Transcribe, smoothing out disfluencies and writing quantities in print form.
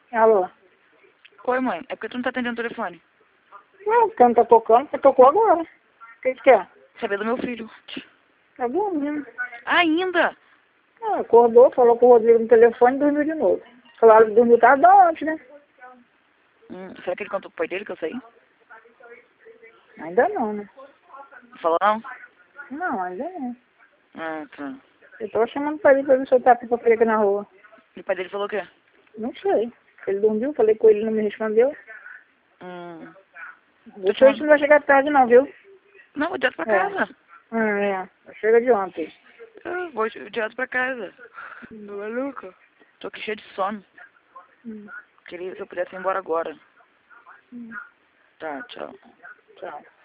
Alô? Oi, mãe. É porque tu não tá atendendo o telefone. Não, porque não tá tocando, você tocou agora. O que que quer? Saber do meu filho. Tá dormindo. Ainda? Ah, acordou, falou com o Rodrigo no telefone e dormiu de novo. Claro que dormiu tarde da ontem, né? Será que ele contou pro pai dele que eu saí? Ainda não, né? Falou não? Não, ainda não. Ah, tá. Eu tô chamando pra ele pra ver se eu tá aqui pra pegar aqui na rua. E o pai dele falou o quê? Não sei. Ele dormiu, falei com ele, não me respondeu. Deixa eu ver se não vai chegar tarde não, viu? Não, vou direto pra casa. Chega de ontem. Eu vou direto pra casa. Maluca. Tô aqui cheio de sono. Queria que eu pudesse ir embora agora. Tá, tchau. Tchau.